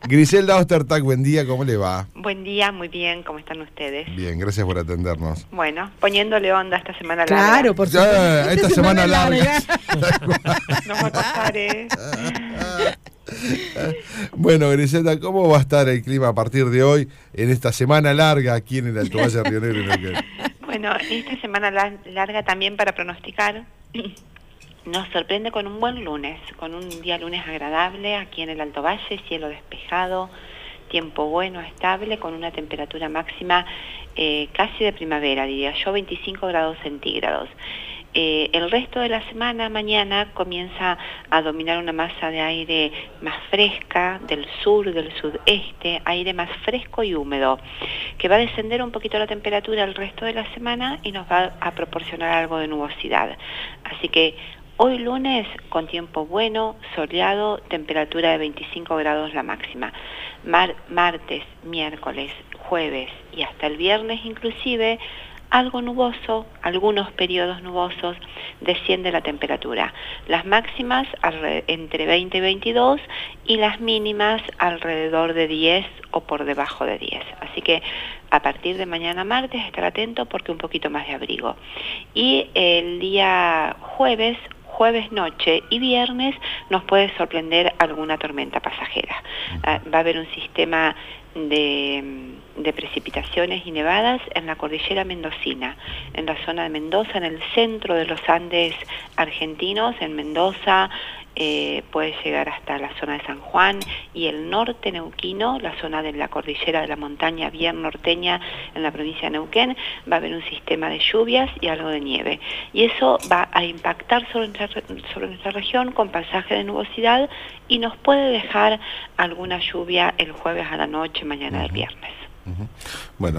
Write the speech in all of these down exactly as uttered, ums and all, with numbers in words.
Griselda Ostertag, buen día, ¿cómo le va? Buen día, muy bien, ¿cómo están ustedes? Bien, gracias por atendernos. Bueno, poniéndole onda esta semana larga. Claro, por supuesto. Ya, esta, esta semana, semana larga. larga. Nos va a costar, ¿eh? Bueno, Griselda, ¿cómo va a estar el clima a partir de hoy en esta semana larga aquí en el Alto Valle Río Negro? En el... Bueno, esta semana larga también para pronosticar. Nos sorprende con un buen lunes, con un día lunes agradable aquí en el Alto Valle, cielo despejado, tiempo bueno, estable, con una temperatura máxima eh, casi de primavera, diría yo, veinticinco grados centígrados. Eh, el resto de la semana, mañana, comienza a dominar una masa de aire más fresca del sur, del sudeste, aire más fresco y húmedo, que va a descender un poquito la temperatura el resto de la semana y nos va a proporcionar algo de nubosidad. Así que hoy lunes, con tiempo bueno, soleado, temperatura de veinticinco grados la máxima. Mar, martes, miércoles, jueves y hasta el viernes inclusive, algo nuboso, algunos periodos nubosos, desciende la temperatura. Las máximas entre veinte y veintidós y las mínimas alrededor de diez o por debajo de diez. Así que a partir de mañana martes estar atento porque un poquito más de abrigo. Y el día jueves, jueves noche y viernes nos puede sorprender alguna tormenta pasajera. Uh, va a haber un sistema de, de precipitaciones y nevadas en la cordillera mendocina, en la zona de Mendoza, en el centro de los Andes argentinos, en Mendoza, eh, puede llegar hasta la zona de San Juan y el norte neuquino, la zona de la cordillera de la montaña bien norteña en la provincia de Neuquén, va a haber un sistema de lluvias y algo de nieve. Y eso va a impactar sobre nuestra, sobre nuestra región con pasaje de nubosidad y nos puede dejar alguna lluvia el jueves a la noche, mañana del viernes. Uh-huh. Bueno,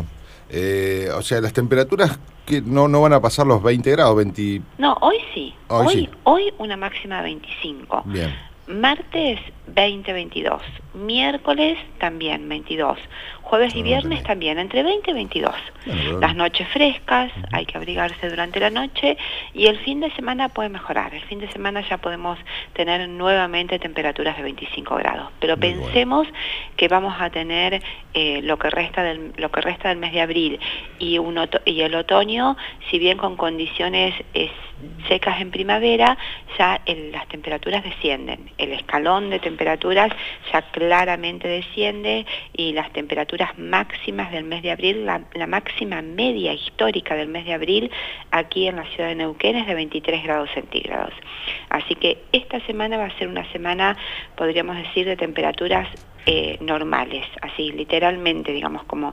eh, o sea, las temperaturas que no, no van a pasar los veinte grados, veinte... No, hoy sí. Hoy, hoy, sí. hoy una máxima de veinticinco. Bien. Martes veinte, veintidós. Miércoles también veintidós. Jueves y viernes también entre veinte y veintidós. Bueno, las noches frescas, uh-huh. Hay que abrigarse durante la noche y el fin de semana puede mejorar. El fin de semana ya podemos tener nuevamente temperaturas de veinticinco grados. Pero muy pensemos bueno. que vamos a tener eh, lo que resta del lo que resta del mes de abril y un oto- y el otoño, si bien con condiciones es, secas en primavera, ya el, las temperaturas descienden. El escalón de temperaturas ya claramente desciende y las temperaturas máximas del mes de abril, la, la máxima media histórica del mes de abril aquí en la ciudad de Neuquén es de veintitrés grados centígrados. Así que esta semana va a ser una semana, podríamos decir, de temperaturas eh, normales, así literalmente, digamos, como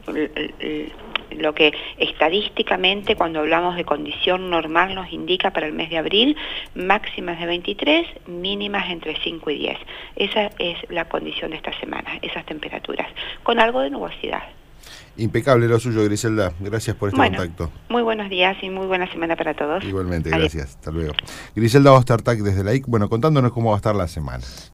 lo que estadísticamente cuando hablamos de condición normal nos indica para el mes de abril, máximas de veintitrés, mínimas entre cinco y diez. Esa es la condición de esta semana, esas temperaturas, con algo de nubosidad. Impecable lo suyo, Griselda. Gracias por este bueno, contacto. Muy buenos días y muy buena semana para todos. Igualmente, Adiós. gracias. Hasta luego. Griselda Ostertag desde la I C, bueno, contándonos cómo va a estar la semana.